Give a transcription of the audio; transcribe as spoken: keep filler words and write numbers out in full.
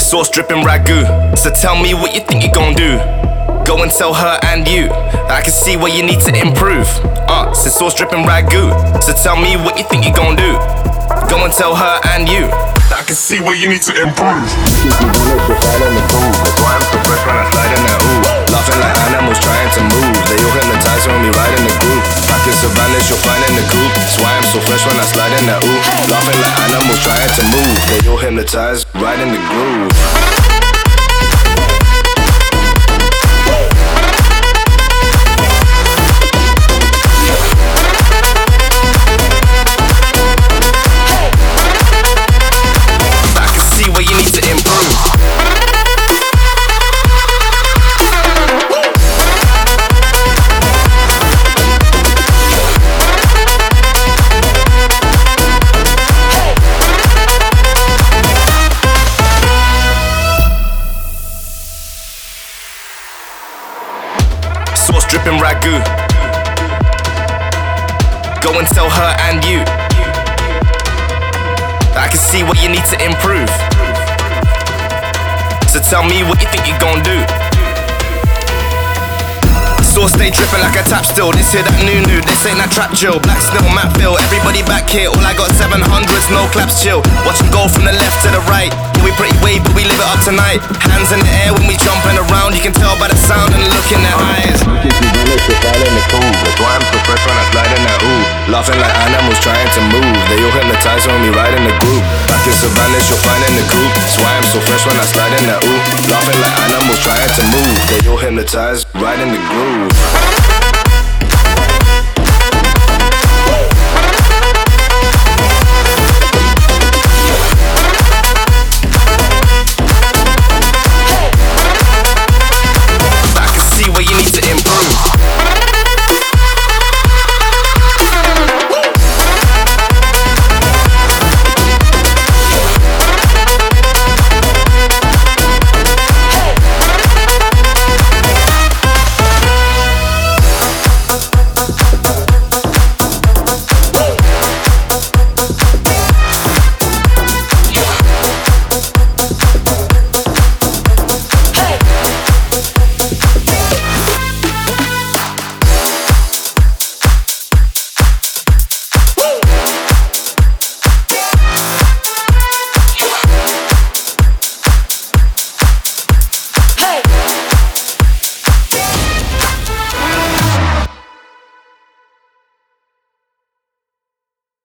Sauce dripping ragu. So tell me what you think you're gon' do. Go and tell her and you I can see where you need to improve. Uh, so sauce dripping ragu. So tell me what you think you're gon' do. Go and tell her and you I can see where you need to improve. Keep me honest, you're right on the groove. That's why I'm so fresh when I slide in that ooh. Laughing like animals trying to move. They all hypnotize when we ride in the groove. Back in Savannah, you'll find in the coupe. That's why I'm so fresh when I slide in that ooh. Laughing like animals trying to move. They all hypnotize, right in the groove. Where you need to improve. Sauce dripping ragu. Go and tell her and you I can see what you need to improve. So tell me what you think you're gon' do. Sauce stay dripping like a tap still. This here that new new, this ain't that trap chill. Black snow, Matt Phil, everybody back here. All I got seven hundreds, no claps chill. Watch them go from the left to the right. Yeah, we pretty wave, but we live it up tonight. Hands in the air when we jumping around. You can tell by the sound and the look in their eyes. Keep me honest, you're right on the groove. That's why I'm so fresh when I slide in that ooh. Laughing like animals trying to move. They all hypnotize when we ride in the group. Back in Savannah, you'll find in the coupe. That's why I'm so fresh when I slide in that ooh. Laughing like animals trying to move. They all hypnotize, right in the groove.